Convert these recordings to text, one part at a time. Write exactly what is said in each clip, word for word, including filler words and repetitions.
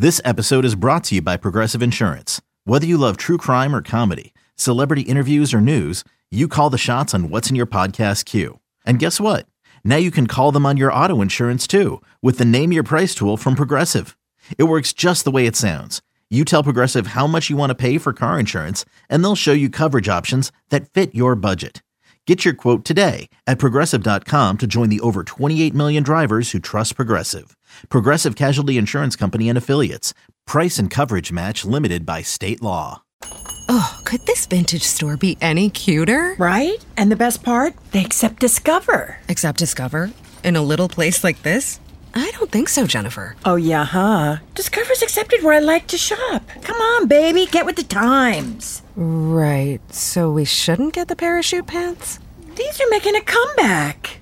This episode is brought to you by Progressive Insurance. Whether you love true crime or comedy, celebrity interviews or news, you call the shots on what's in your podcast queue. And guess what? Now you can call them on your auto insurance too with the Name Your Price tool from Progressive. It works just the way it sounds. You tell Progressive how much you want to pay for car insurance, and they'll show you coverage options that fit your budget. Get your quote today at Progressive dot com to join the over twenty-eight million drivers who trust Progressive. Progressive Casualty Insurance Company and Affiliates. Price and coverage match limited by state law. Oh, could this vintage store be any cuter? Right? And the best part? They accept Discover. Accept Discover? In a little place like this? I don't think so, Jennifer. Oh, yeah, huh? Discover's accepted where I like to shop. Come on, baby, get with the times. Right, so we shouldn't get the parachute pants? These are making a comeback.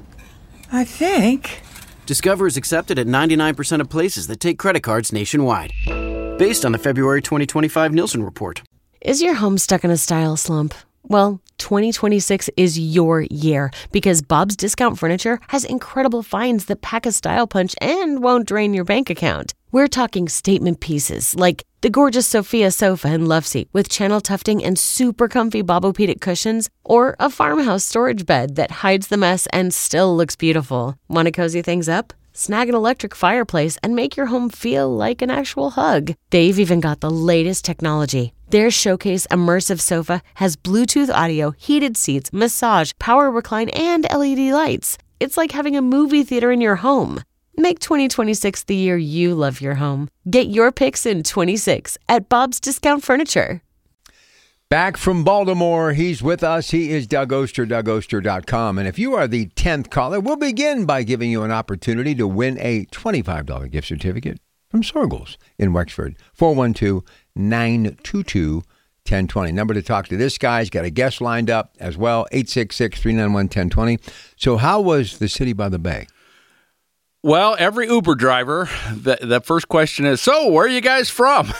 I think. Discover is accepted at ninety-nine percent of places that take credit cards nationwide. Based on the February twenty twenty-five Nielsen report. Is your home stuck in a style slump? Well, twenty twenty-six is your year because Bob's Discount Furniture has incredible finds that pack a style punch and won't drain your bank account. We're talking statement pieces like the gorgeous Sophia sofa and love seat with channel tufting and super comfy Bobopedic cushions, or a farmhouse storage bed that hides the mess and still looks beautiful. Want to cozy things up? Snag an electric fireplace and make your home feel like an actual hug. They've even got the latest technology. Their Showcase Immersive Sofa has Bluetooth audio, heated seats, massage, power recline, and L E D lights. It's like having a movie theater in your home. Make twenty twenty-six the year you love your home. Get your picks in twenty-six at Bob's Discount Furniture. Back from Baltimore, he's with us. He is Doug Oster, Doug Oster dot com. And if you are the tenth caller, we'll begin by giving you an opportunity to win a twenty-five dollars gift certificate from Sorgles in Wexford. four one two, nine two two, one zero two zero. Number to talk to this guy. He's got a guest lined up as well, eight six six, three nine one, one zero two zero. So how was the city by the bay? Well, every Uber driver, the, the first question is, so where are you guys from?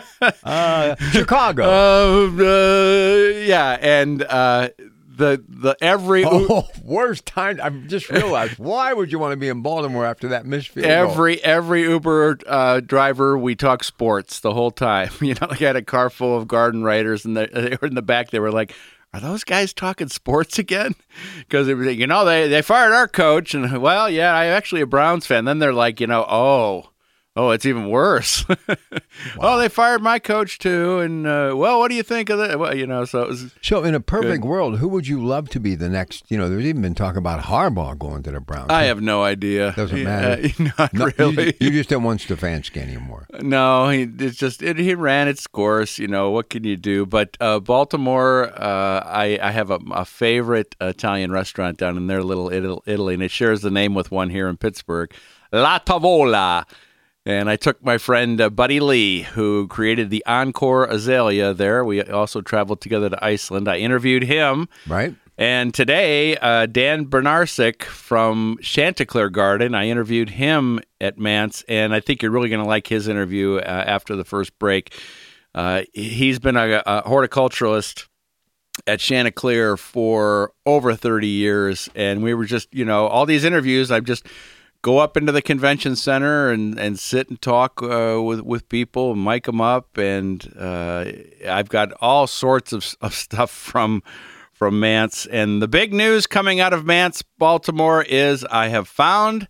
uh, Chicago. Uh, uh, yeah, and uh, the the every oh, worst time. I just realized, why would you want to be in Baltimore after that missed field goal? Every every Uber uh, driver, we talk sports the whole time. You know, like I had a car full of garden writers, and they, they were in the back. They were like, are those guys talking sports again? Because, you know, they, they fired our coach. And, well, yeah, I'm actually a Browns fan. Then they're like, you know, oh, oh, it's even worse. Wow. Oh, they fired my coach, too. And, uh, well, what do you think of that? Well, you know, so it was So in a perfect good. world, who would you love to be the next? You know, there's even been talk about Harbaugh going to the Browns. I have no idea. Doesn't Yeah, matter. not no, really. You, you just don't want Stefanski anymore. No, he it's just it, he ran its course. You know, what can you do? But uh, Baltimore, uh, I, I have a, a favorite Italian restaurant down in their little Italy, and it shares the name with one here in Pittsburgh, La Tavola. And I took my friend uh, Buddy Lee, who created the Encore Azalea there. We also traveled together to Iceland. I interviewed him. Right. And today, uh, Dan Bernarczyk from Chanticleer Garden, I interviewed him at Mance, and I think you're really going to like his interview uh, after the first break. Uh, he's been a, a horticulturalist at Chanticleer for over thirty years, and we were just, you know, all these interviews, I've just go up into the convention center and, and sit and talk uh, with with people, and mic them up, and uh, I've got all sorts of, of stuff from from Mance. And the big news coming out of Mance, Baltimore, is I have found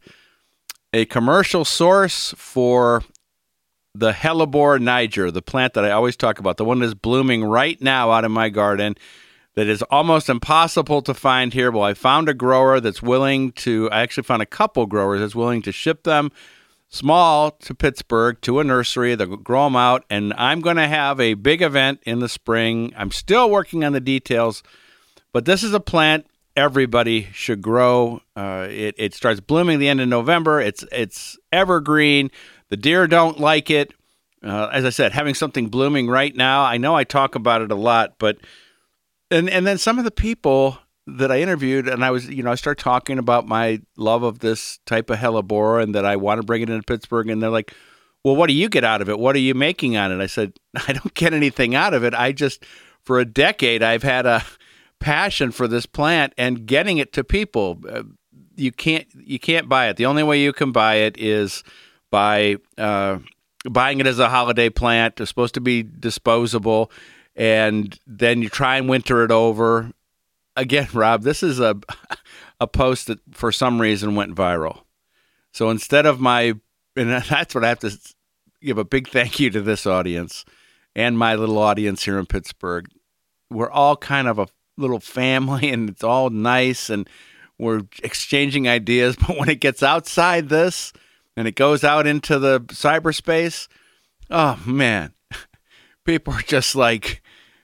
a commercial source for the Hellebore Niger, the plant that I always talk about, the one that's blooming right now out in my garden, that is almost impossible to find here. Well, I found a grower that's willing to, I actually found a couple growers that's willing to ship them small to Pittsburgh, to a nursery. They'll grow them out, and I'm going to have a big event in the spring. I'm still working on the details, but this is a plant everybody should grow. Uh, it, it starts blooming the end of November. It's, it's evergreen. The deer don't like it. Uh, as I said, having something blooming right now, I know I talk about it a lot, but And and then some of the people that I interviewed, and I was, you know, I start talking about my love of this type of hellebore and that I want to bring it into Pittsburgh. And they're like, well, what do you get out of it? What are you making on it? I said, I don't get anything out of it. I just, for a decade, I've had a passion for this plant and getting it to people. Uh, you can't, you can't buy it. The only way you can buy it is by uh, buying it as a holiday plant. It's supposed to be disposable, and then you try and winter it over. Again, Rob, this is a a post that for some reason went viral. So instead of my, and that's what I have to give a big thank you to this audience and my little audience here in Pittsburgh. We're all kind of a little family, and it's all nice, and we're exchanging ideas. But when it gets outside this and it goes out into the cyberspace, oh, man, people are just like,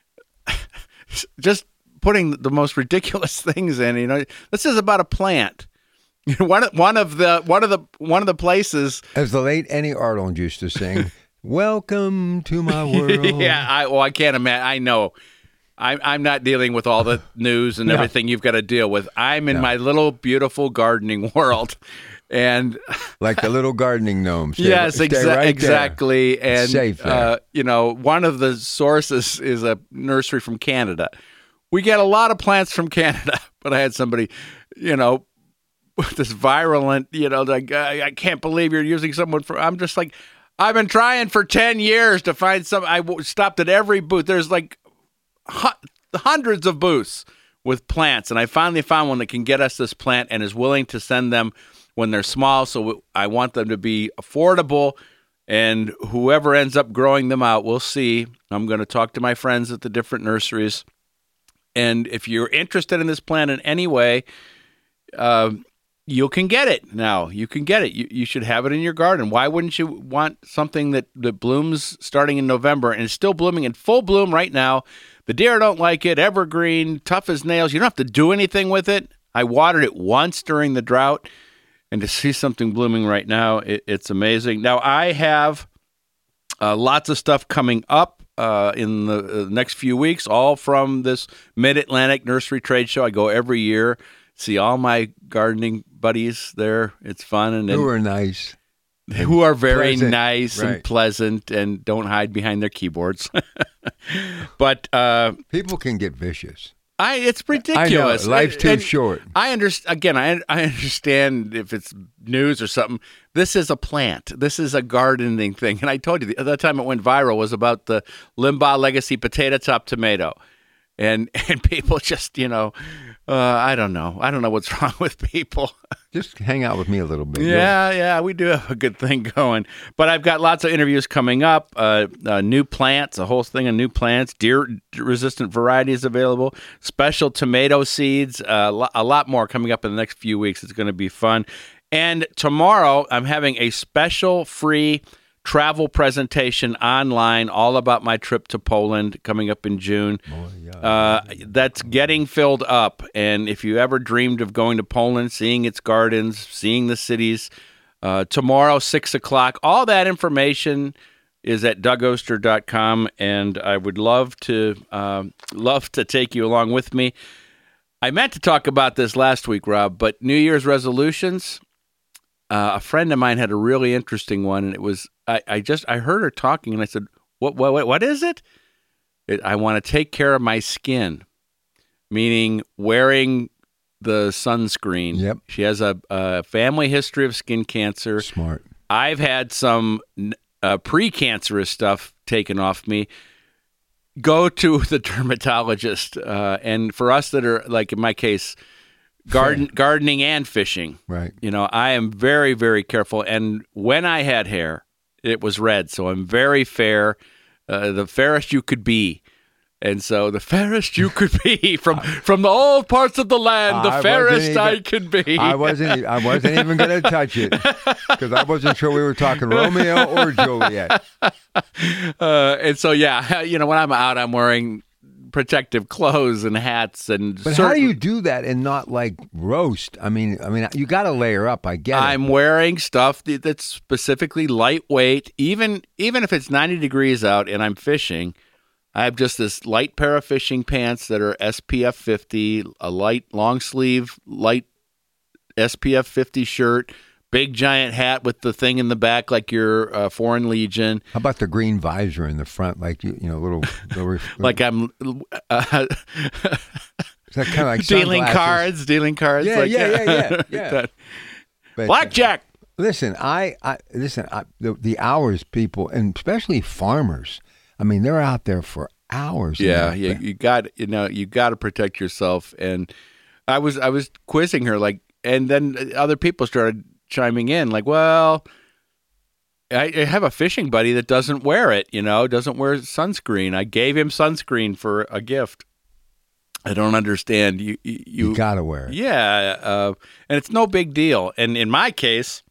just putting the most ridiculous things in. You know, this is about a plant. One one of the one of the one of the places, as the late Annie Arnold used to sing, "Welcome to my world." Yeah, I, well, I can't imagine. I know, I'm I'm not dealing with all the news and No. everything you've got to deal with. I'm in No. my little beautiful gardening world, and Like the little gardening gnome. Stay, yes, stay exa- right there. exactly. And Safe there. uh, you know, one of the sources is a nursery from Canada. We get a lot of plants from Canada, but I had somebody, you know, with this virulent, you know, like, I, I can't believe you're using someone for, I'm just like, I've been trying for ten years to find some, I w- stopped at every booth. There's like hu- hundreds of booths with plants, and I finally found one that can get us this plant and is willing to send them when they're small. So I want them to be affordable, and whoever ends up growing them out, we'll see. I'm going to talk to my friends at the different nurseries. And if you're interested in this plant in any way, uh, you can get it now. You can get it. You, you should have it in your garden. Why wouldn't you want something that, that blooms starting in November and is still blooming in full bloom right now? The deer don't like it. Evergreen, tough as nails. You don't have to do anything with it. I watered it once during the drought, and to see something blooming right now, it, it's amazing. Now, I have uh, lots of stuff coming up. Uh, in the uh, next few weeks, all from this Mid-Atlantic Nursery Trade Show. I go every year, see all my gardening buddies there. It's fun. And, and Who are nice. who are very pleasant. nice Right. and pleasant and don't hide behind their keyboards. But uh, People can get vicious. I, it's ridiculous. I know. Life's too And short. I understand. Again, I I understand if it's news or something. This is a plant. This is a gardening thing. And I told you the other time it went viral was about the Limbaugh Legacy potato top tomato, and and people just you know, uh, I don't know. I don't know what's wrong with people. Just hang out with me a little bit. Yeah, yeah, we do have a good thing going. But I've got lots of interviews coming up, uh, uh, new plants, a whole thing of new plants, deer-resistant varieties available, special tomato seeds, uh, lo- a lot more coming up in the next few weeks. It's going to be fun. And tomorrow, I'm having a special free travel presentation online all about my trip to Poland coming up in June. Uh, that's getting filled up. And if you ever dreamed of going to Poland, seeing its gardens, seeing the cities, uh, tomorrow, six o'clock, all that information is at doug oster dot com. And I would love to, um, love to take you along with me. I meant to talk about this last week, Rob, but New Year's resolutions. Uh, a friend of mine had a really interesting one, and it was I, I just I heard her talking, and I said, "What? What? What is it?" it I want to take care of my skin, meaning wearing the sunscreen. Yep. She has a, a family history of skin cancer. Smart. I've had some uh, pre-cancerous stuff taken off me. Go to the dermatologist, uh, and for us that are like in my case. Garden, gardening and fishing. Right. You know, I am very, very careful. And when I had hair, it was red. So I'm very fair, uh, the fairest you could be. And so the fairest you could be from from the old parts of the land, the I fairest wasn't I even- could be. I wasn't. I wasn't even going to touch it because I wasn't sure we were talking Romeo or Juliet. Uh, and so, yeah, you know, when I'm out, I'm wearing protective clothes and hats and. But how do certain- you do that and not like roast? I mean, I mean, you got to layer up. I get I'm it. wearing stuff that- that's specifically lightweight. Even even if it's ninety degrees out and I'm fishing, I have just this light pair of fishing pants that are S P F fifty, a light long sleeve light S P F fifty shirt, big giant hat with the thing in the back like your uh, Foreign Legion. How about the green visor in the front, like you, you know, little, little Like I'm uh, is that kind of like dealing sunglasses? cards, dealing cards. Yeah, like, yeah, yeah, yeah, yeah. that. But- Blackjack. Listen, I, I listen. I, the, the hours people, and especially farmers. I mean, they're out there for hours. Yeah, yeah. You got you know you got to protect yourself. And I was I was quizzing her like, and then other people started chiming in like, well, I, I have a fishing buddy that doesn't wear it. You know, doesn't wear sunscreen. I gave him sunscreen for a gift. I don't understand. You you, you gotta wear it. Yeah, uh, and it's no big deal. And in my case,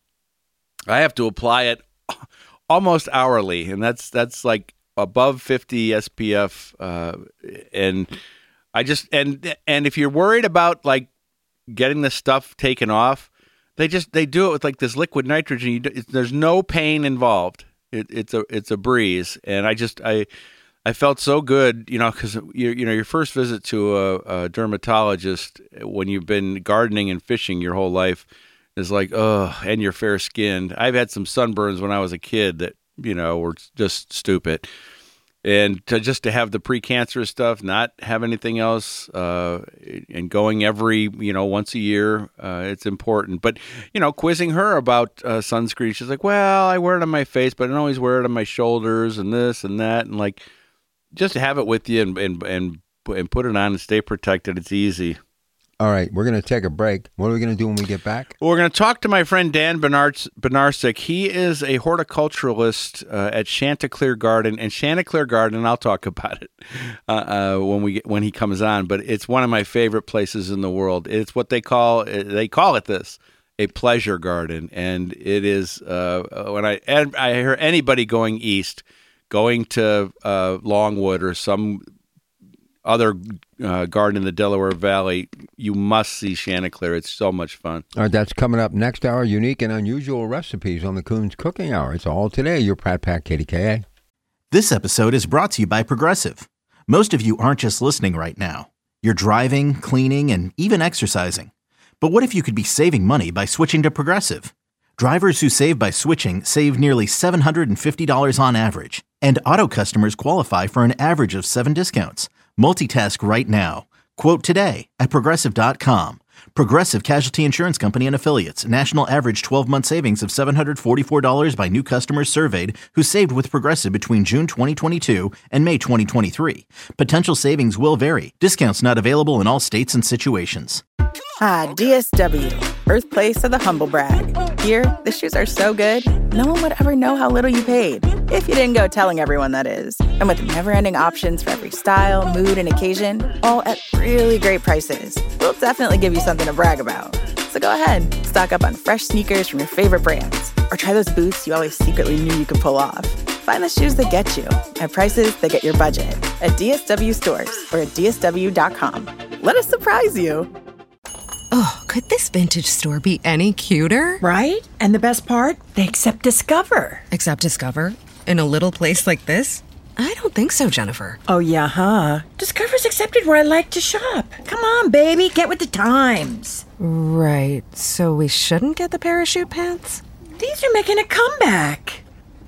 I have to apply it almost hourly, and that's that's like above fifty S P F. Uh, and I just and and if you're worried about like getting the stuff taken off, they just they do it with like this liquid nitrogen. You, it, there's no pain involved. It, it's a it's a breeze, and I just I. I felt so good, you know, because you, you know your first visit to a, a dermatologist when you've been gardening and fishing your whole life is like, oh, and you're fair skinned. I've had some sunburns when I was a kid that you know were just stupid, and to just to have the precancerous stuff, not have anything else, uh, and going every you know once a year, uh, it's important. But you know, quizzing her about uh, sunscreen, she's like, well, I wear it on my face, but I don't always wear it on my shoulders and this and that, and like. Just have it with you and, and and and put it on and stay protected. It's easy. All right, we're going to take a break. What are we going to do when we get back? Well, we're going to talk to my friend Dan Bednarczyk. He is a horticulturalist uh, at Chanticleer Garden, and Chanticleer Garden. I'll talk about it uh, uh, when we get, when he comes on. But it's one of my favorite places in the world. It's what they call they call it this a pleasure garden, and it is uh, when I and I hear anybody going east. Going to uh, Longwood or some other uh, garden in the Delaware Valley, you must see Chanticleer. It's so much fun. All right, that's coming up next hour. Unique and unusual recipes on the Coons Cooking Hour. It's all today. Your Pratt Pack K D K A. This episode is brought to you by Progressive. Most of you aren't just listening right now. You're driving, cleaning, and even exercising. But what if you could be saving money by switching to Progressive? Drivers who save by switching save nearly seven hundred fifty dollars on average. And auto customers qualify for an average of seven discounts. Multitask right now. Quote today at Progressive dot com. Progressive Casualty Insurance Company and Affiliates. National average twelve-month savings of seven hundred forty-four dollars by new customers surveyed who saved with Progressive between June twenty twenty-two and May twenty twenty-three. Potential savings will vary. Discounts not available in all states and situations. Ah, D S W, birthplace of the humble brag. Here, the shoes are so good, no one would ever know how little you paid. If you didn't go telling everyone, that is. And with never-ending options for every style, mood, and occasion, all at really great prices, we'll definitely give you something to brag about. So go ahead, stock up on fresh sneakers from your favorite brands, or try those boots you always secretly knew you could pull off. Find the shoes that get you at prices that get your budget at D S W stores or at D S W dot com. Let us surprise you. Oh, could this vintage store be any cuter? Right? And the best part? They accept Discover. Accept Discover? In a little place like this? I don't think so, Jennifer. Oh, yeah, huh? Discover's accepted where I like to shop. Come on, baby, get with the times. Right, so we shouldn't get the parachute pants? These are making a comeback.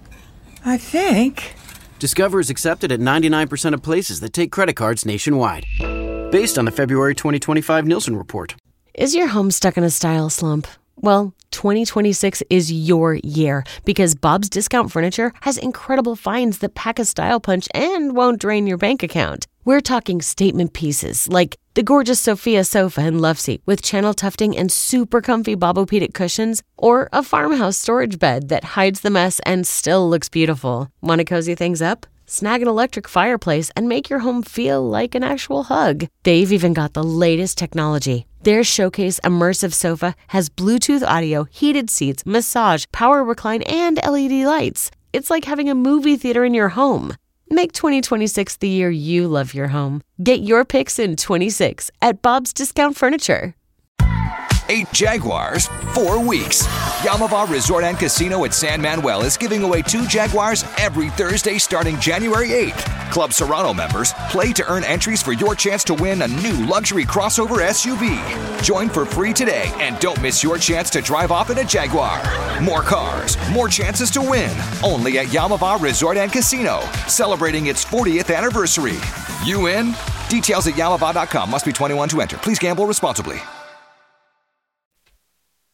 I think. Discover is accepted at ninety-nine percent of places that take credit cards nationwide. Based on the February twenty twenty-five Nielsen report. Is your home stuck in a style slump? Well, twenty twenty-six is your year because Bob's Discount Furniture has incredible finds that pack a style punch and won't drain your bank account. We're talking statement pieces like the gorgeous Sophia sofa and love seat with channel tufting and super comfy Bobopedic cushions, or a farmhouse storage bed that hides the mess and still looks beautiful. Want to cozy things up? Snag an electric fireplace and make your home feel like an actual hug. They've even got the latest technology. Their Showcase Immersive Sofa has Bluetooth audio, heated seats, massage, power recline, and L E D lights. It's like having a movie theater in your home. Make twenty twenty-six the year you love your home. Get your picks in twenty-six at Bob's Discount Furniture. Eight Jaguars, four weeks. Yamava Resort and Casino at San Manuel is giving away two Jaguars every Thursday starting January eighth. Club Serrano members, play to earn entries for your chance to win a new luxury crossover S U V. Join for free today and don't miss your chance to drive off in a Jaguar. More cars, more chances to win. Only at Yamava Resort and Casino, celebrating its fortieth anniversary. You in? Details at Yamava dot com. Must be twenty-one to enter. Please gamble responsibly.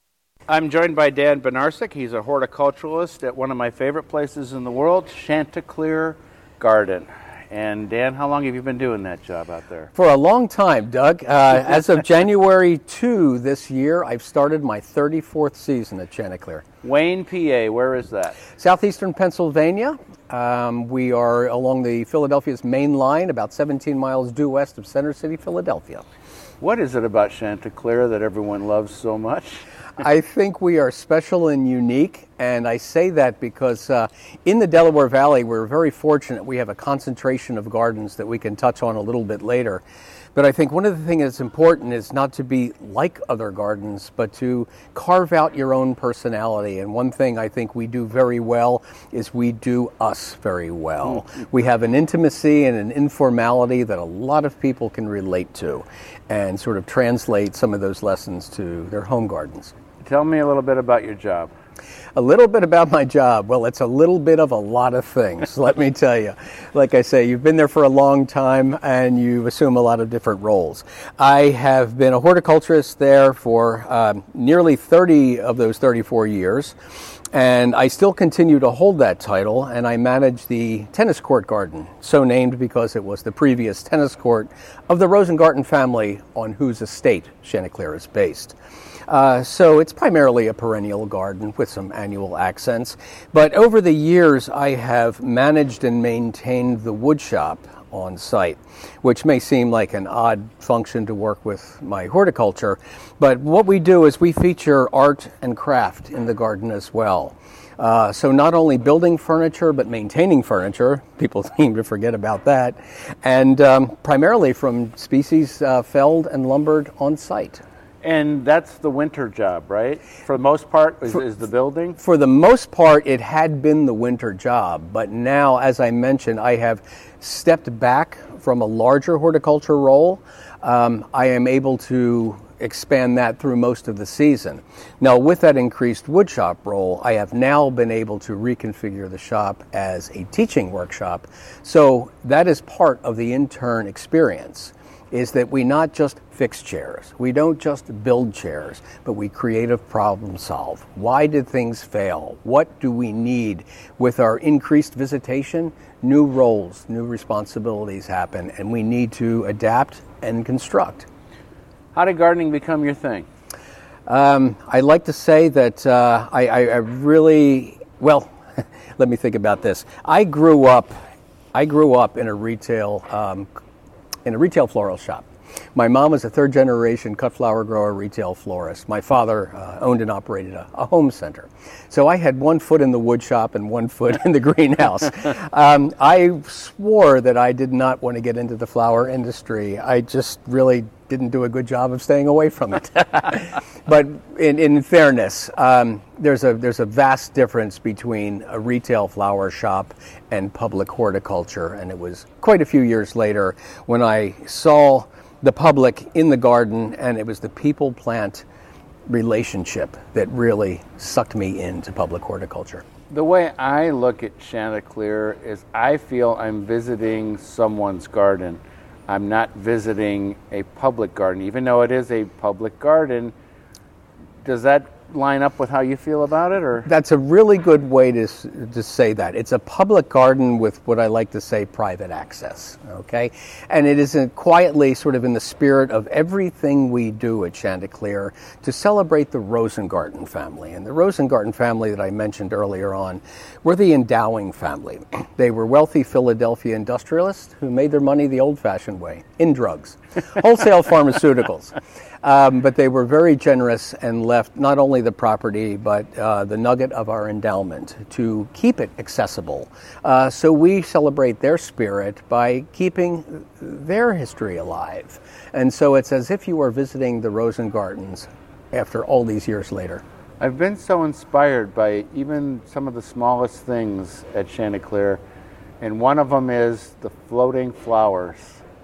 I'm joined by Dan Bednarczyk. He's a horticulturalist at one of my favorite places in the world, Chanticleer Garden. And Dan, how long have you been doing that job out there? For a long time, Doug. Uh, as of January second this year, I've started my thirty-fourth season at Chanticleer. Wayne, P A, where is that? Southeastern Pennsylvania. Um, we are along the Philadelphia's main line, about seventeen miles due west of Center City, Philadelphia. What is it about Chanticleer that everyone loves so much? I think we are special and unique, and I say that because uh, in the Delaware Valley, we're very fortunate. We have a concentration of gardens that we can touch on a little bit later. But I think one of the things that's important is not to be like other gardens, but to carve out your own personality. And one thing I think we do very well is we do us very well. Mm-hmm. We have an intimacy and an informality that a lot of people can relate to and sort of translate some of those lessons to their home gardens. Tell me a little bit about your job. A little bit about my job. Well, it's a little bit of a lot of things, let me tell you. Like I say, you've been there for a long time and you assume a lot of different roles. I have been a horticulturist there for um, nearly thirty of those thirty-four years, and I still continue to hold that title, and I manage the tennis court garden, so named because it was the previous tennis court of the Rosengarten family on whose estate Chanticleer is based. Uh, so it's primarily a perennial garden with some annual accents. But over the years, I have managed and maintained the wood shop on site, which may seem like an odd function to work with my horticulture. But what we do is we feature art and craft in the garden as well. Uh, so not only building furniture, but maintaining furniture. People seem to forget about that. And um, primarily from species uh, felled and lumbered on site. And that's the winter job, right? For the most part, is, for, is the building? For the most part, it had been the winter job. But now, as I mentioned, I have stepped back from a larger horticulture role. Um, I am able to expand that through most of the season. Now, with that increased woodshop role, I have now been able to reconfigure the shop as a teaching workshop. So that is part of the intern experience, is that we not just fix chairs, we don't just build chairs, but we creative problem solve. Why did things fail? What do we need? With our increased visitation, new roles, new responsibilities happen, and we need to adapt and construct. How did gardening become your thing? Um, I like to say that uh, I, I, I really, well, let me think about this. I grew up, I grew up in a retail um, in a retail floral shop. My mom was a third generation cut flower grower retail florist. My father uh, owned and operated a, a home center. So I had one foot in the wood shop and one foot in the greenhouse. um, I swore that I did not want to get into the flower industry. I just really didn't do a good job of staying away from it. But in, in fairness, um, there's a there's a vast difference between a retail flower shop and public horticulture. And it was quite a few years later when I saw the public in the garden, and it was the people-plant relationship that really sucked me into public horticulture. The way I look at Chanticleer is I feel I'm visiting someone's garden. I'm not visiting a public garden. Even though it is a public garden, does that line up with how you feel about it? Or that's a really good way to to say that. It's a public garden with what I like to say private access, okay? And it is in, quietly sort of in the spirit of everything we do at Chanticleer to celebrate the Rosengarten family. And the Rosengarten family that I mentioned earlier on were the endowing family. They were wealthy Philadelphia industrialists who made their money the old-fashioned way, in drugs, wholesale pharmaceuticals. Um, but they were very generous and left not only the property, but uh, the nugget of our endowment to keep it accessible. Uh, so we celebrate their spirit by keeping their history alive. And so it's as if you are visiting the Rosengartens after all these years later. I've been so inspired by even some of the smallest things at Chanticleer, and one of them is the floating flowers.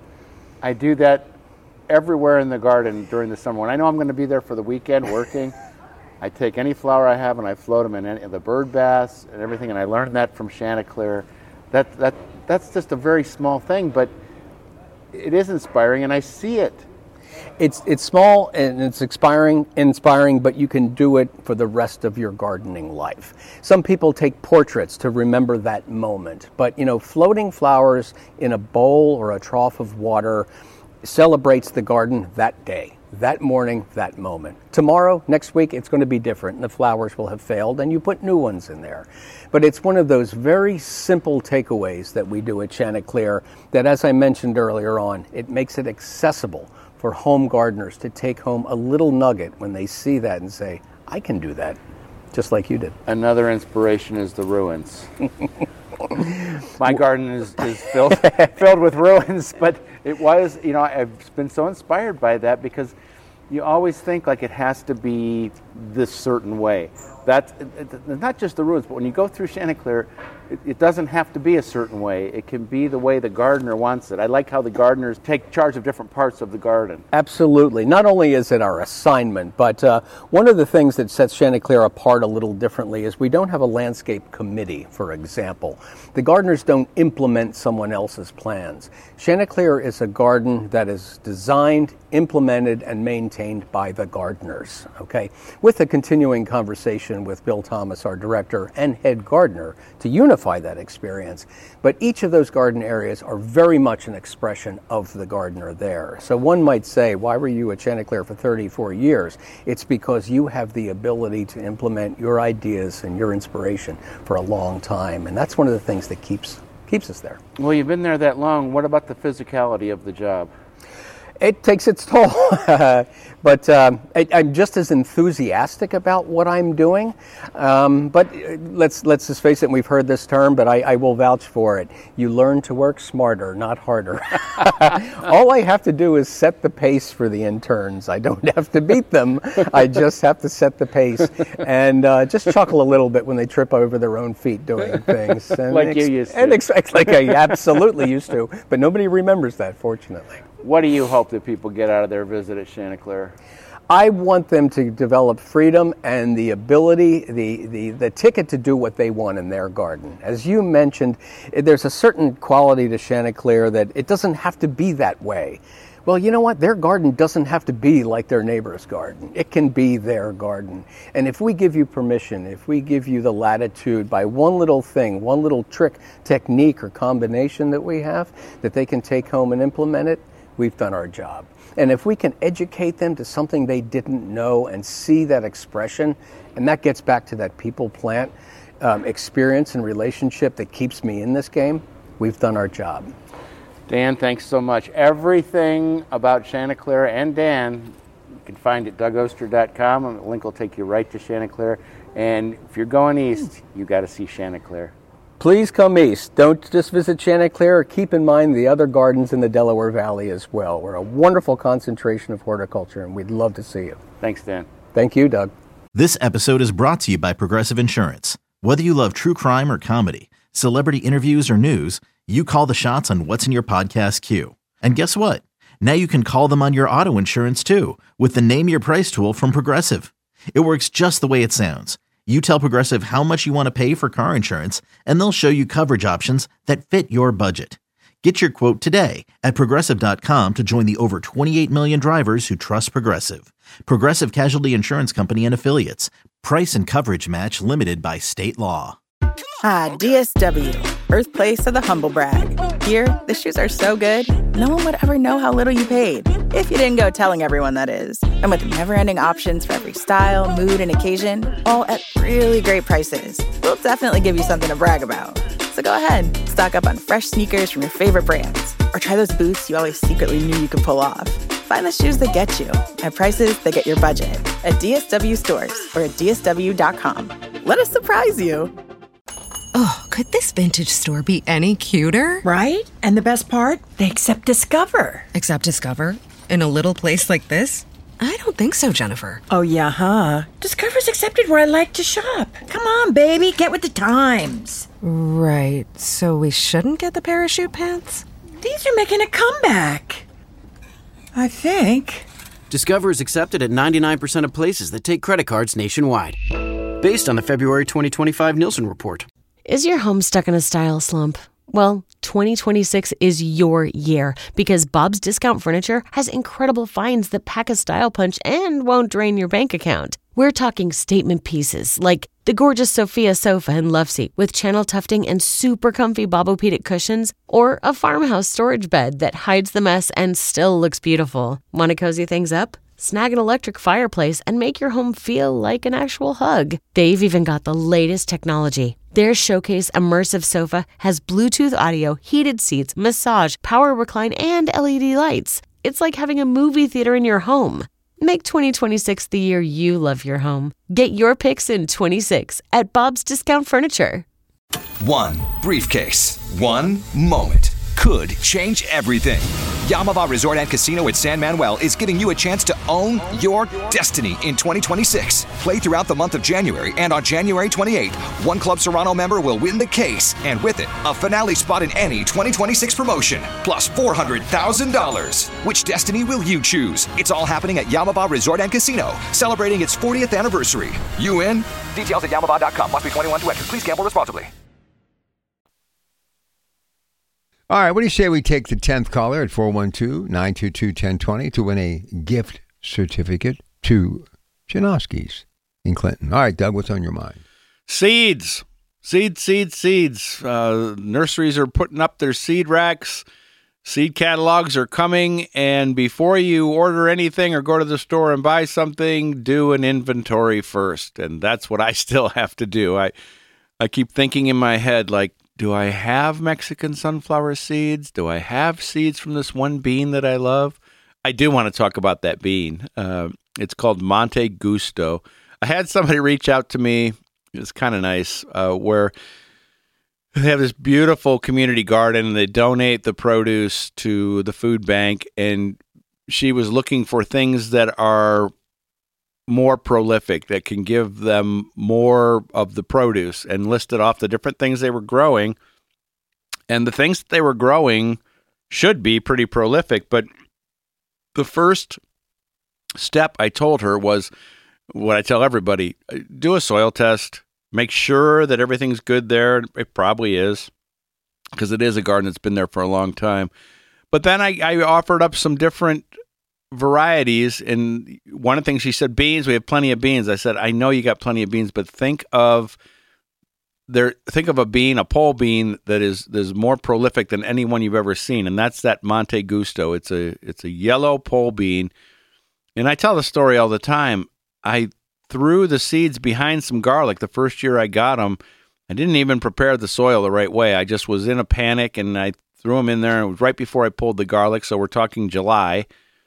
I do that everywhere in the garden during the summer. When I know I'm going to be there for the weekend working, I take any flower I have and I float them in any, the bird baths and everything, and I learned that from Chanticleer. That that that's just a very small thing, but it is inspiring, and I see it. It's it's small and it's inspiring, inspiring, but you can do it for the rest of your gardening life. Some people take portraits to remember that moment, but you know, floating flowers in a bowl or a trough of water celebrates the garden that day, that morning, that moment. Tomorrow, next week, it's going to be different, and the flowers will have failed, and you put new ones in there. But it's one of those very simple takeaways that we do at Chanticleer that, as I mentioned earlier on, it makes it accessible for home gardeners to take home a little nugget when they see that and say, I can do that, just like you did. Another inspiration is the ruins. My garden is, is filled filled with ruins, but it was, you know, I've been so inspired by that because you always think like it has to be this certain way. That's not just the ruins, but when you go through Chanticleer, it, it doesn't have to be a certain way. It can be the way the gardener wants it. I like how the gardeners take charge of different parts of the garden. Absolutely. Not only is it our assignment, but uh, one of the things that sets Chanticleer apart a little differently is we don't have a landscape committee, for example. The gardeners don't implement someone else's plans. Chanticleer is a garden that is designed, implemented, and maintained by the gardeners, okay? With a continuing conversation with Bill Thomas, our director and head gardener, to unify that experience. But each of those garden areas are very much an expression of the gardener there. So one might say, why were you at Chanticleer for thirty-four years? It's because you have the ability to implement your ideas and your inspiration for a long time. And that's one of the things that keeps keeps us there. Well, you've been there that long. What about the physicality of the job? It takes its toll, but um, I, I'm just as enthusiastic about what I'm doing. Um, but let's let's just face it, we've heard this term, but I, I will vouch for it. You learn to work smarter, not harder. All I have to do is set the pace for the interns. I don't have to beat them. I just have to set the pace and uh, just chuckle a little bit when they trip over their own feet doing things. And like ex- you used to. And ex- like I absolutely used to, but nobody remembers that, fortunately. What do you hope that people get out of their visit at Chanticleer? I want them to develop freedom and the ability, the, the, the ticket to do what they want in their garden. As you mentioned, there's a certain quality to Chanticleer that it doesn't have to be that way. Well, you know what? Their garden doesn't have to be like their neighbor's garden. It can be their garden. And if we give you permission, if we give you the latitude by one little thing, one little trick, technique, or combination that we have, that they can take home and implement it, we've done our job. And if we can educate them to something they didn't know and see that expression, and that gets back to that people-plant um, experience and relationship that keeps me in this game, we've done our job. Dan, thanks so much. Everything about Chanticleer and Dan, you can find at Doug Oster dot com, and the link will take you right to Chanticleer. And if you're going east, you got to see Chanticleer. Please come east. Don't just visit Chanticleer. Keep in mind the other gardens in the Delaware Valley as well. We're a wonderful concentration of horticulture, and we'd love to see you. Thanks, Dan. Thank you, Doug. This episode is brought to you by Progressive Insurance. Whether you love true crime or comedy, celebrity interviews or news, you call the shots on what's in your podcast queue. And guess what? Now you can call them on your auto insurance too with the Name Your Price tool from Progressive. It works just the way it sounds. You tell Progressive how much you want to pay for car insurance, and they'll show you coverage options that fit your budget. Get your quote today at Progressive dot com to join the over twenty-eight million drivers who trust Progressive. Progressive Casualty Insurance Company and Affiliates. Price and coverage match limited by state law. Ah, D S W, birthplace of the humble brag. Here, the shoes are so good, no one would ever know how little you paid. If you didn't go telling everyone, that is. And with never-ending options for every style, mood, and occasion, all at really great prices, we'll definitely give you something to brag about. So go ahead, stock up on fresh sneakers from your favorite brands, or try those boots you always secretly knew you could pull off. Find the shoes that get you at prices that get your budget at D S W stores or at D S W dot com. Let us surprise you. Oh, could this vintage store be any cuter? Right? And the best part? They accept Discover. Accept Discover? In a little place like this? I don't think so, Jennifer. Oh, yeah, huh? Discover's accepted where I like to shop. Come on, baby, get with the times. Right, so we shouldn't get the parachute pants? These are making a comeback. I think. Discover is accepted at ninety-nine percent of places that take credit cards nationwide. Based on the February twenty twenty-five Nielsen report. Is your home stuck in a style slump? Well, twenty twenty-six is your year because Bob's Discount Furniture has incredible finds that pack a style punch and won't drain your bank account. We're talking statement pieces like the gorgeous Sophia sofa and love seat with channel tufting and super comfy Bobopedic cushions, or a farmhouse storage bed that hides the mess and still looks beautiful. Want to cozy things up? Snag an electric fireplace and make your home feel like an actual hug. They've even got the latest technology. Their Showcase Immersive Sofa has Bluetooth audio, heated seats, massage, power recline, and L E D lights. It's like having a movie theater in your home. Make twenty twenty-six the year you love your home. Get your picks in twenty-six at Bob's Discount Furniture. One briefcase, one moment could change everything. Yamava Resort and Casino at San Manuel is giving you a chance to own your destiny in twenty twenty-six. Play throughout the month of January, and on January twenty-eighth, one Club Serrano member will win the case, and with it, a finale spot in any twenty twenty-six promotion, plus four hundred thousand dollars. Which destiny will you choose? It's all happening at Yamava Resort and Casino, celebrating its fortieth anniversary. You in? Details at yamava dot com. Must be twenty-one to enter. Please gamble responsibly. All right, what do you say we take the tenth caller at four one two, nine two two, one zero two zero to win a gift certificate to Janoski's in Clinton? All right, Doug, what's on your mind? Seeds. Seeds, seeds, seeds. Uh, nurseries are putting up their seed racks. Seed catalogs are coming, and before you order anything or go to the store and buy something, do an inventory first. And that's what I still have to do. I, I keep thinking in my head, like, do I have Mexican sunflower seeds? Do I have seeds from this one bean that I love? I do want to talk about that bean. Uh, it's called Monte Gusto. I had somebody reach out to me. It's kind of nice, uh, where they have this beautiful community garden, and they donate the produce to the food bank. And she was looking for things that are more prolific, that can give them more of the produce, and listed off the different things they were growing. And the things that they were growing should be pretty prolific. But the first step I told her was what I tell everybody: do a soil test, make sure that everything's good there. It probably is, because it is a garden that's been there for a long time. But then I, I offered up some different varieties, and one of the things she said, beans, we have plenty of beans. I said, I know you got plenty of beans, but think of there think of a bean, a pole bean that is there's more prolific than any one you've ever seen, and that's that Monte Gusto. It's a it's a yellow pole bean. And I tell the story all the time. I threw the seeds behind some garlic the first year I got them. I didn't even prepare the soil the right way. I just was in a panic, and I threw them in there, and it was right before I pulled the garlic, so we're talking July.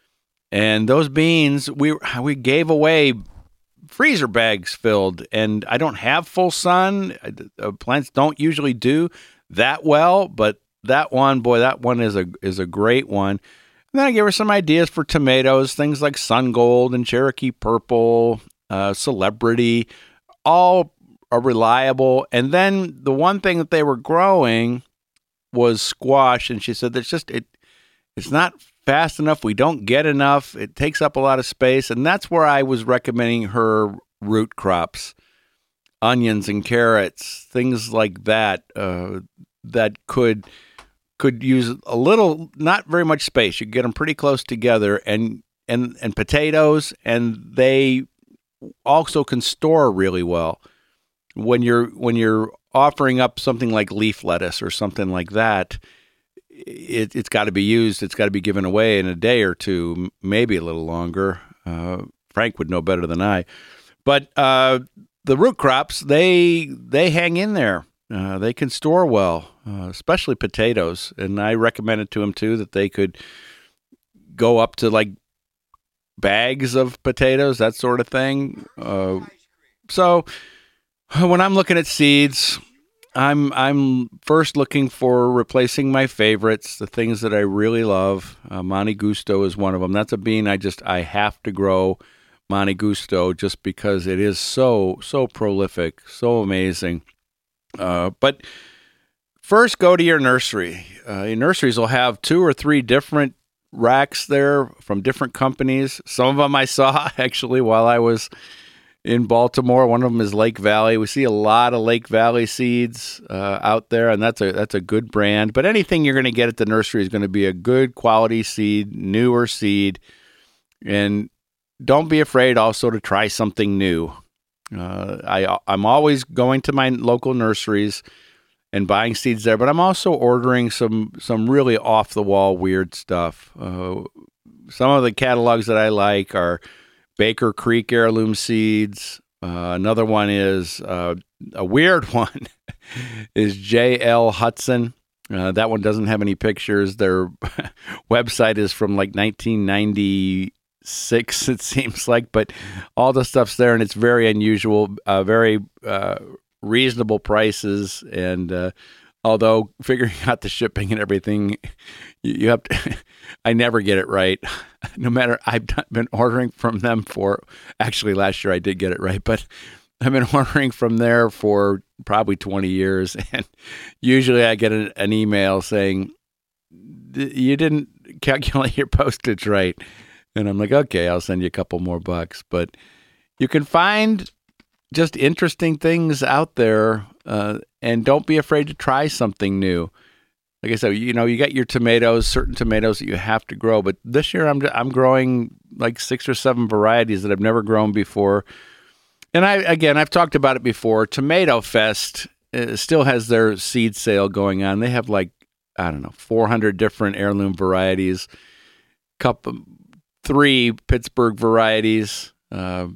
And those beans, we we gave away freezer bags filled, and I don't have full sun. Uh, plants don't usually do that well, but that one, boy, that one is a is a great one. And then I gave her some ideas for tomatoes, things like Sun Gold and Cherokee Purple, uh, Celebrity, all are reliable. And then the one thing that they were growing was squash, and she said that's just it. It's not fast enough. We don't get enough. It takes up a lot of space. And that's where I was recommending her root crops, onions and carrots, things like that, uh, that could could use a little, not very much space. You get them pretty close together, and and and potatoes, and they also can store really well. When you're when you're offering up something like leaf lettuce or something like that, It, it's got to be used. It's got to be given away in a day or two, maybe a little longer. Uh, Frank would know better than I. But uh, the root crops, they they hang in there. Uh, they can store well, uh, especially potatoes. And I recommended to him, too, that they could go up to, like, bags of potatoes, that sort of thing. Uh, so when I'm looking at seeds, I'm I'm first looking for replacing my favorites, the things that I really love. Uh, Monte Gusto is one of them. That's a bean I just I have to grow, Monte Gusto, just because it is so so prolific, so amazing. Uh, but first, go to your nursery. Uh, your nurseries will have two or three different racks there from different companies. Some of them I saw actually while I was in Baltimore. One of them is Lake Valley. We see a lot of Lake Valley seeds uh, out there, and that's a that's a good brand. But anything you're going to get at the nursery is going to be a good quality seed, newer seed. And don't be afraid also to try something new. Uh, I, I'm always going to my local nurseries and buying seeds there, but I'm also ordering some some really off-the-wall weird stuff. Uh, some of the catalogs that I like are Baker Creek heirloom seeds. Uh, another one is uh, a weird one is J L Hudson. Uh, that one doesn't have any pictures. Their website is from like nineteen ninety-six, it seems like, but all the stuff's there, and it's very unusual, uh, very uh, reasonable prices. And uh, although figuring out the shipping and everything, you, you have to. I never get it right. No matter, I've been ordering from them for, actually last year I did get it right, but I've been ordering from there for probably twenty years. And usually I get an, an email saying, you didn't calculate your postage right. And I'm like, okay, I'll send you a couple more bucks. But you can find just interesting things out there, uh, and don't be afraid to try something new. Like I said, you know, you got your tomatoes, certain tomatoes that you have to grow. But this year I'm I'm growing like six or seven varieties that I've never grown before. And I again, I've talked about it before. Tomato Fest uh, still has their seed sale going on. They have like, I don't know, four hundred different heirloom varieties, couple, three Pittsburgh varieties, uh,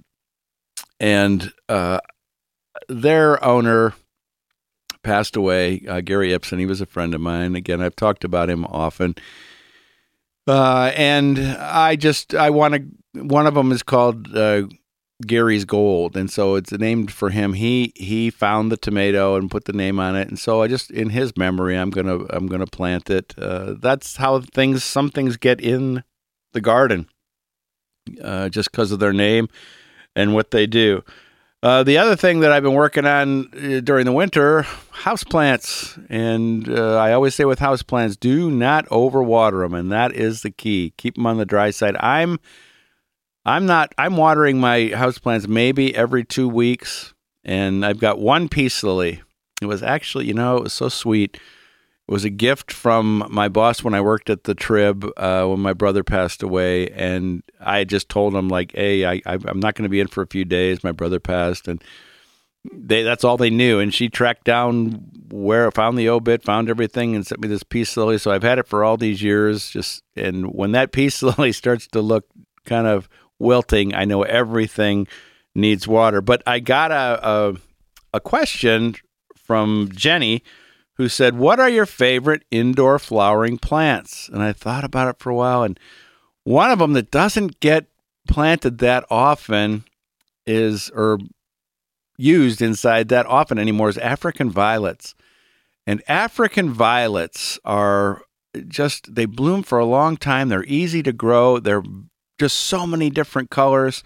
and uh, their owner passed away, uh, Gary Ibsen. He was a friend of mine. Again, I've talked about him often. Uh, and I just, I want to, one of them is called uh, Gary's Gold. And so it's named for him. He, he found the tomato and put the name on it. And so I just, in his memory, I'm going to, I'm going to plant it. Uh, that's how things, some things get in the garden, uh, just because of their name and what they do. Uh, the other thing that I've been working on uh, during the winter, houseplants. And uh, I always say with houseplants, do not overwater them. And that is the key. Keep them on the dry side. I'm I'm not, I'm watering my houseplants maybe every two weeks. And I've got one peace lily. It was actually, you know, it was so sweet. It was a gift from my boss when I worked at the Trib uh, when my brother passed away. And I just told him, like, hey, I, I, I'm not going to be in for a few days. My brother passed. And they that's all they knew. And she tracked down where, found the obit, found everything, and sent me this peace lily. So I've had it for all these years. Just And when that peace lily starts to look kind of wilting, I know everything needs water. But I got a, a, a question from Jenny, who said, what are your favorite indoor flowering plants? And I thought about it for a while, and one of them that doesn't get planted that often is, or used inside that often anymore, is African violets. And African violets are just, they bloom for a long time. They're easy to grow. They're just so many different colors.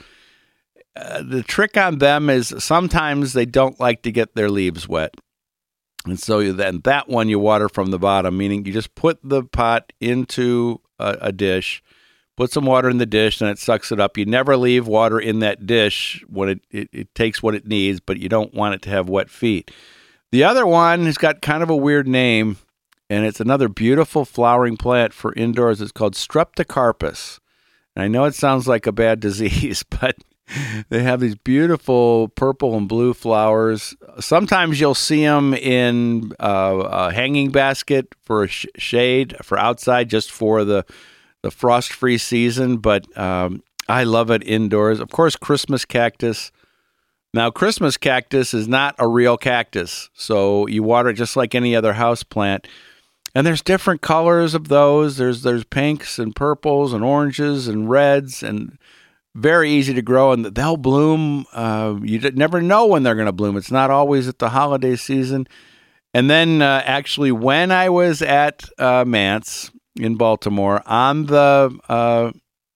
Uh, the trick on them is sometimes they don't like to get their leaves wet. And so then that one you water from the bottom, meaning you just put the pot into a, a dish, put some water in the dish, and it sucks it up. You never leave water in that dish when it, it, it takes what it needs, but you don't want it to have wet feet. The other one has got kind of a weird name, and it's another beautiful flowering plant for indoors. It's called Streptocarpus. And I know it sounds like a bad disease, but they have these beautiful purple and blue flowers. Sometimes you'll see them in uh, a hanging basket for a sh- shade for outside, just for the the frost-free season. But um, I love it indoors. Of course, Christmas cactus. Now, Christmas cactus is not a real cactus, so you water it just like any other house plant. And there's different colors of those. There's there's pinks and purples and oranges and reds, and very easy to grow, and they'll bloom. Uh, you never know when they're going to bloom. It's not always at the holiday season. And then uh, actually when I was at uh, Mance in Baltimore, on the uh,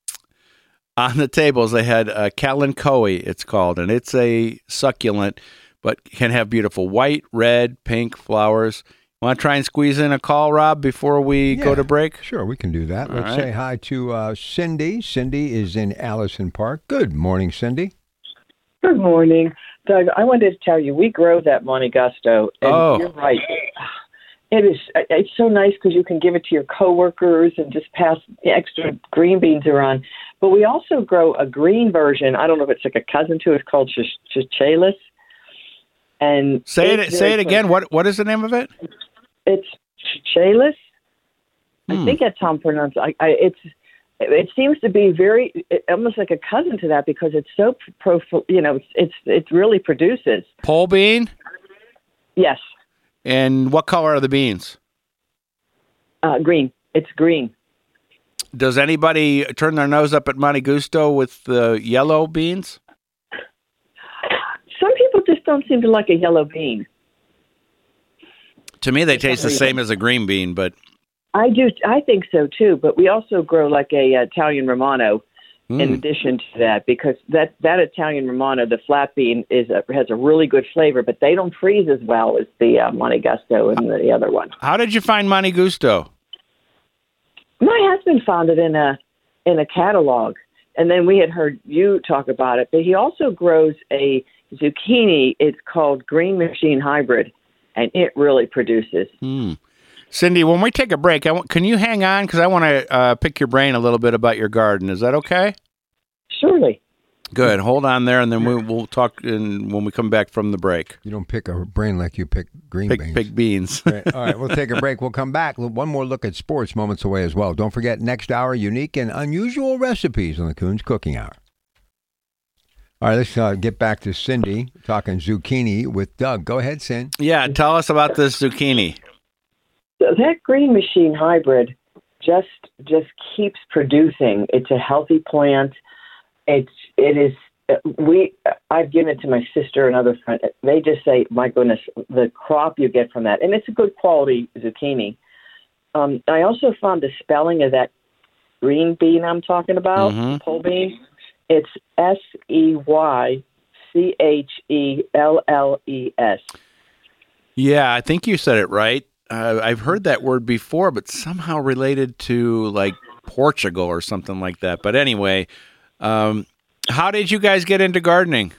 on the tables they had uh, Kalanchoe, it's called, and it's a succulent, but can have beautiful white, red, pink flowers. Want to try and squeeze in a call, Rob, before we yeah, go to break? Sure, we can do that. All Let's right. say hi to uh, Cindy. Cindy is in Allison Park. Good morning, Cindy. Good morning, Doug. I wanted to tell you, we grow that Monte Gusto, and Oh. you're right. It is. It's so nice because you can give it to your coworkers and just pass the extra green beans around. But we also grow a green version. I don't know if it's like a cousin to it. It's called Chichalis. And Say it. it's Say very it again. good. What What is the name of it? It's Chichalis. Hmm. I think that's how I'm pronouncing. I, I, it's. It seems to be very it, almost like a cousin to that because it's so pro. You know, it's it's it really produces. Pole bean. Yes. And what color are the beans? Uh, green. It's green. Does anybody turn their nose up at Monte Gusto with the yellow beans? Some people just don't seem to like a yellow bean. To me, they taste the same as a green bean, but I do. I think so too. But we also grow like a uh, Italian Romano Mm. in addition to that because that, that Italian Romano, the flat bean, is a, has a really good flavor, but they don't freeze as well as the uh, Monte Gusto and the other one. How did you find Monte Gusto? My husband found it in a in a catalog, and then we had heard you talk about it. But he also grows a zucchini. It's called Green Machine Hybrid, and it really produces. Hmm. Cindy, when we take a break, I want, can you hang on? Because I want to uh, pick your brain a little bit about your garden. Is that okay? Surely. Good. Hold on there, and then we, we'll talk in, when we come back from the break. You don't pick a brain like you pick green Pick, beans. pick beans. Right. All right, we'll take a break. We'll come back. One more look at sports moments away as well. Don't forget, next hour, unique and unusual recipes on the Coons Cooking Hour. All right, let's uh, get back to Cindy talking zucchini with Doug. Go ahead, Cindy. Yeah, tell us about this zucchini. So that Green Machine Hybrid just just keeps producing. It's a healthy plant. It's it is we. I've given it to my sister and other friends. They just say, "My goodness, the crop you get from that," and it's a good quality zucchini. Um, I also found the spelling of that green bean I'm talking about, Mm-hmm. pole bean. It's S E Y C H E L L E S. Yeah, I think you said it right. Uh, I've heard that word before, but somehow related to like Portugal or something like that. But anyway, um, how did you guys get into gardening?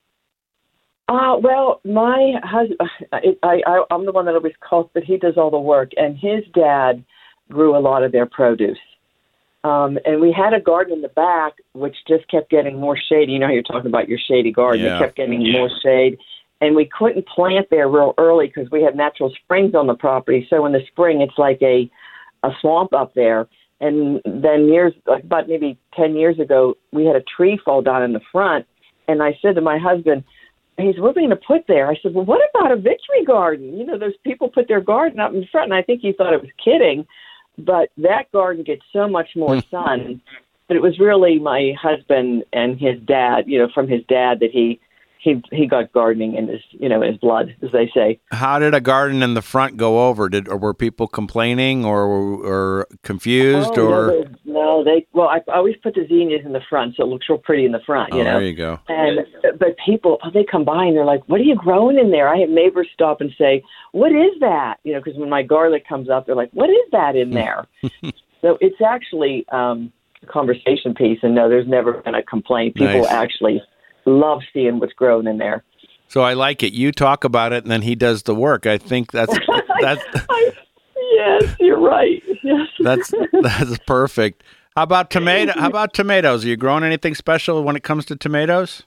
Uh, well, my husband, I, I, I'm the one that always calls, but he does all the work. And his dad grew a lot of their produce. Um, and we had a garden in the back, which just kept getting more shady. You know how you're talking about your shady garden. Yeah. It kept getting more shade. And we couldn't plant there real early because we have natural springs on the property. So in the spring, it's like a, a swamp up there. And then years, like about maybe ten years ago, we had a tree fall down in the front. And I said to my husband, he said, "What are we going to put there?" I said, "Well, what about a victory garden? You know, those people put their garden up in front." And I think he thought it was kidding. But that garden gets so much more sun. But it was really my husband and his dad, you know, from his dad that he he he got gardening in his, you know, in his blood, as they say. How did a garden in the front go over? Did or were people complaining or or confused Oh, or? no, they, no, they. Well, I, I always put the zinnias in the front, so it looks real pretty in the front. You Oh, know, there you go. And but people, oh, they come by and they're like, "What are you growing in there?" I have neighbors stop and say, "What is that?" You know, because when my garlic comes up, they're like, "What is that in there?" So it's actually um, a conversation piece, and no, there's never been a complaint. People Nice. actually love seeing what's grown in there. So I like it. You talk about it, and then he does the work. I think that's that's I, yes, you're right. Yes, that's that's perfect. How about tomato? How about tomatoes? Are you growing anything special when it comes to tomatoes?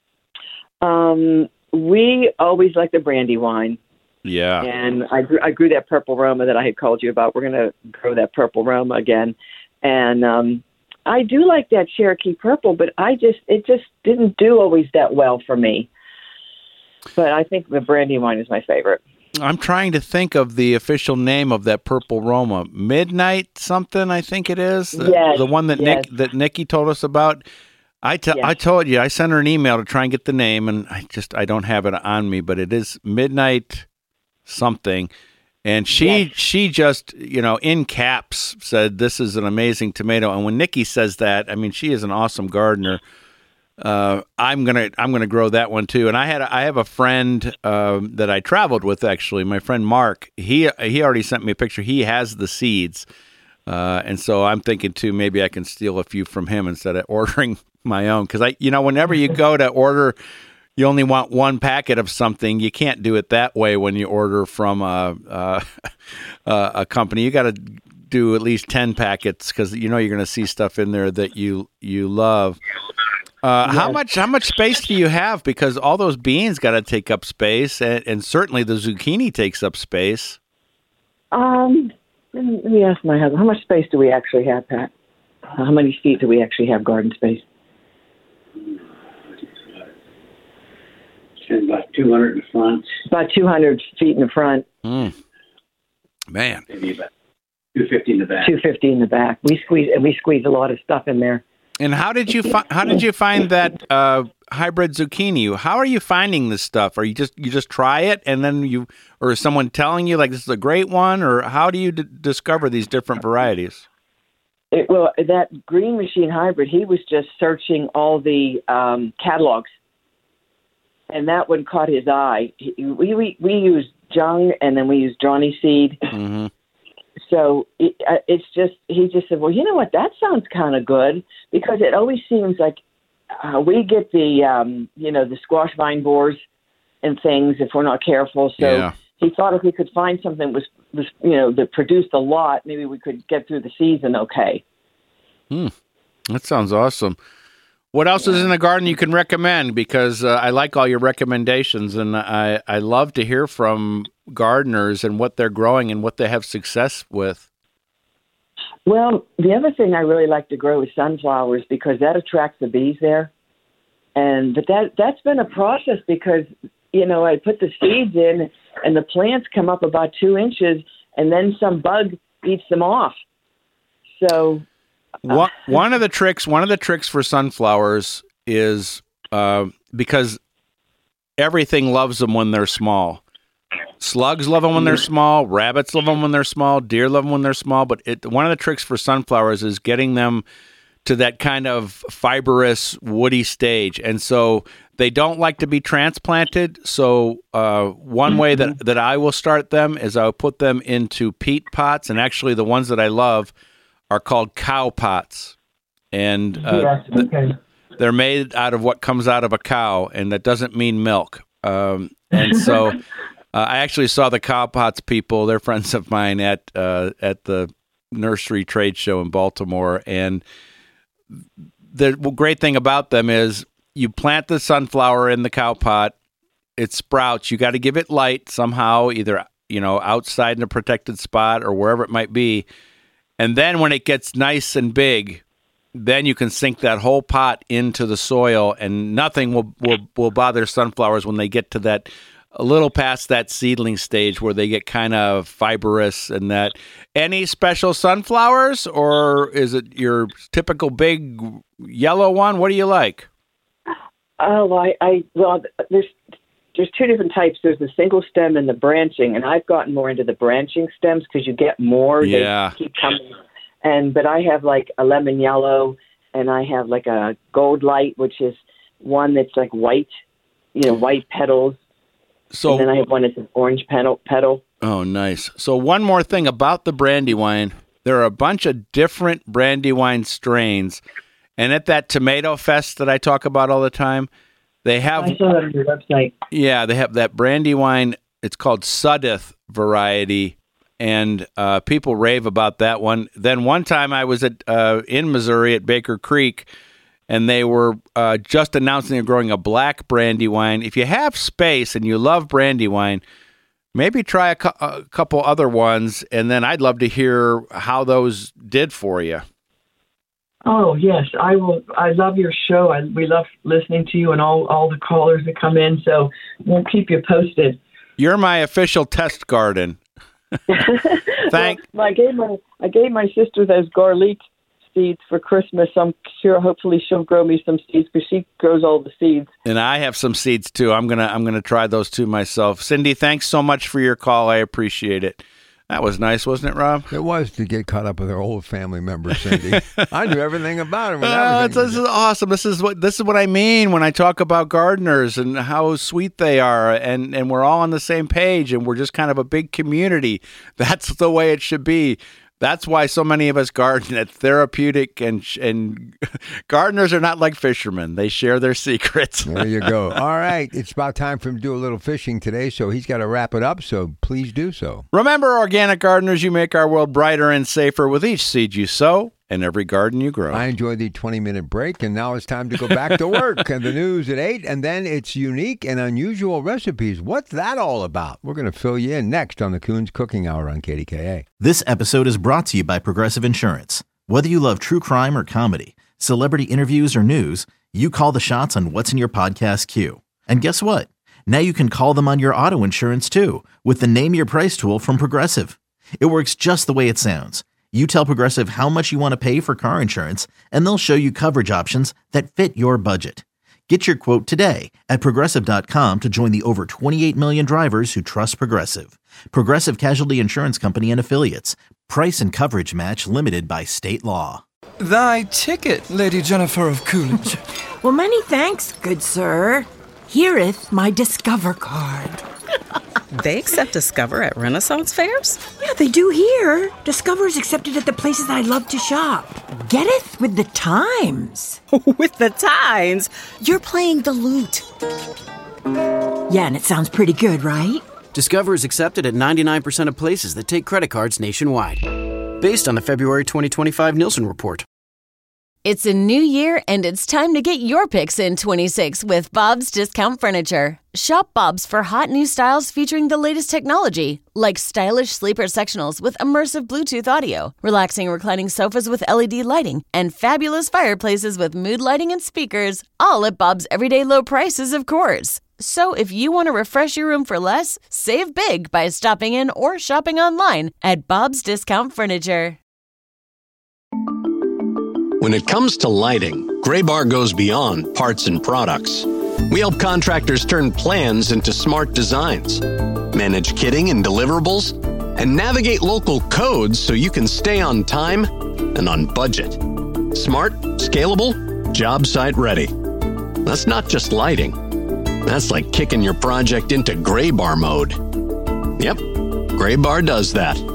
Um, we always like the brandy wine. Yeah. And I grew, I grew that purple Roma that I had called you about. We're going to grow that purple Roma again. And um, I do like that Cherokee purple, but I just it just didn't do always that well for me. But I think the brandy wine is my favorite. I'm trying to think of the official name of that purple Roma. Midnight something, I think it is. The, Yes, the one that yes. Nick that Nikki told us about. I te- Yes. I told you, I sent her an email to try and get the name, and I just I don't have it on me, but it is Midnight something. And she Yes. she just, you know, in caps said this is an amazing tomato. And when Nikki says that, I mean, she is an awesome gardener. Uh, I'm gonna I'm gonna grow that one too. And I had a, I have a friend um, that I traveled with actually. My friend Mark. He he already sent me a picture. He has the seeds, uh, and so I'm thinking too. Maybe I can steal a few from him instead of ordering my own. Because I you know whenever you go to order you only want one packet of something. You can't do it that way when you order from a a, a company. You got to do at least ten packets because you know you're going to see stuff in there that you you love. Uh, yes. How much how much space do you have? Because all those beans got to take up space, and, and certainly the zucchini takes up space. Um, let me, let me ask my husband. How much space do we actually have, Pat? How many feet do we actually have garden space? About two hundred in the front. About two hundred feet in the front. Mm. Man. Maybe about two fifty in the back. two fifty in the back. We squeeze we squeeze a lot of stuff in there. And how did you fi- how did you find that uh, hybrid zucchini? How are you finding this stuff? Are you just you just try it and then you, or is someone telling you like this is a great one, or how do you d- discover these different varieties? It, well, that Green Machine hybrid, he was just searching all the um, catalogs, and that one caught his eye. He, we we we used Jung, and then we used Johnny Seed. Mm-hmm. So it, uh, it's just, he just said, well, you know what, that sounds kind of good, because it always seems like uh, we get the, um, you know, the squash vine borers and things if we're not careful. So yeah. He thought if we could find something that was, was, you know, that produced a lot, maybe we could get through the season okay. Hmm. That sounds awesome. What else yeah. is in the garden you can recommend? Because uh, I like all your recommendations, and I, I love to hear from gardeners and what they're growing and what they have success with. Well, the other thing I really like to grow is sunflowers, because that attracts the bees there. And but that that's been a process, because, you know, I put the seeds in and the plants come up about two inches and then some bug eats them off. So One, one of the tricks, one of the tricks for sunflowers is uh, because everything loves them when they're small. Slugs love them when they're small. Rabbits love them when they're small. Deer love them when they're small. But it, one of the tricks for sunflowers is getting them to that kind of fibrous, woody stage. And so they don't like to be transplanted. So uh, one way that, that I will start them is I'll put them into peat pots. And actually the ones that I love are called cow pots, and uh, yes, okay. they're made out of what comes out of a cow, and that doesn't mean milk. Um, and so uh, I actually saw the cow pots people, they're friends of mine, at uh, at the nursery trade show in Baltimore. And the great thing about them is you plant the sunflower in the cow pot, it sprouts. You got to give it light somehow, either, you know, outside in a protected spot or wherever it might be. And then when it gets nice and big, then you can sink that whole pot into the soil, and nothing will, will, will bother sunflowers when they get to that, a little past that seedling stage where they get kind of fibrous and that. Any special sunflowers, or is it your typical big yellow one? What do you like? Oh, I, I well, there's there's two different types. There's the single stem and the branching, and I've gotten more into the branching stems because you get more. Yeah. They keep coming. And but I have like a lemon yellow, and I have like a gold light, which is one that's like white, you know, white petals. So and then I have one that's an orange petal. petal. Oh, nice. So one more thing about the Brandywine. There are a bunch of different Brandywine strains. And at that tomato fest that I talk about all the time, they have... I saw that on your website. Yeah, they have that Brandywine. It's called Sudeth variety. And uh, people rave about that one. Then one time I was at uh, in Missouri at Baker Creek, and they were uh, just announcing they're growing a black Brandywine. If you have space and you love Brandywine, maybe try a, cu- a couple other ones, and then I'd love to hear how those did for you. Oh, yes, I will. I love your show. I, we love listening to you and all, all the callers that come in, so we'll keep you posted. You're my official test garden. Thank. Well, I gave my I gave my sister those garlic seeds for Christmas. I'm sure, hopefully, she'll grow me some seeds because she grows all the seeds. And I have some seeds too. I'm gonna I'm gonna try those too myself. Cindy, thanks so much for your call. I appreciate it. That was nice, wasn't it, Rob? It was, to get caught up with our old family member, Cindy. I knew everything about him. When Uh, I was this is awesome. This is what this is what I mean when I talk about gardeners and how sweet they are, and, and we're all on the same page, and we're just kind of a big community. That's the way it should be. That's why so many of us garden. It's therapeutic, and and gardeners are not like fishermen. They share their secrets. There you go. All right. It's about time for him to do a little fishing today, so he's got to wrap it up, so please do so. Remember, organic gardeners, you make our world brighter and safer with each seed you sow and every garden you grow. I enjoyed the twenty-minute break, and now it's time to go back to work. And the news at eight, and then it's unique and unusual recipes. What's that all about? We're going to fill you in next on the Coons Cooking Hour on K D K A. This episode is brought to you by Progressive Insurance. Whether you love true crime or comedy, celebrity interviews or news, you call the shots on what's in your podcast queue. And guess what? Now you can call them on your auto insurance too with the Name Your Price tool from Progressive. It works just the way it sounds. You tell Progressive how much you want to pay for car insurance, and they'll show you coverage options that fit your budget. Get your quote today at Progressive dot com to join the over twenty-eight million drivers who trust Progressive. Progressive Casualty Insurance Company and Affiliates. Price and coverage match limited by state law. Thy ticket, Lady Jennifer of Coolidge. Well, many thanks, good sir. Hereeth my Discover card. They accept Discover at Renaissance fairs? Yeah, they do here. Discover is accepted at the places I love to shop. Getteth with the times. With the times? You're playing the lute. Yeah, and it sounds pretty good, right? Discover is accepted at ninety-nine percent of places that take credit cards nationwide. Based on the February twenty twenty-five Nielsen report. It's a new year, and it's time to get your picks in twenty-six with Bob's Discount Furniture. Shop Bob's for hot new styles featuring the latest technology, like stylish sleeper sectionals with immersive Bluetooth audio, relaxing reclining sofas with L E D lighting, and fabulous fireplaces with mood lighting and speakers, all at Bob's everyday low prices, of course. So if you want to refresh your room for less, save big by stopping in or shopping online at Bob's Discount Furniture. When it comes to lighting, Graybar goes beyond parts and products. We help contractors turn plans into smart designs, manage kitting and deliverables, and navigate local codes so you can stay on time and on budget. Smart, scalable, job site ready. That's not just lighting. That's like kicking your project into Graybar mode. Yep, Graybar does that.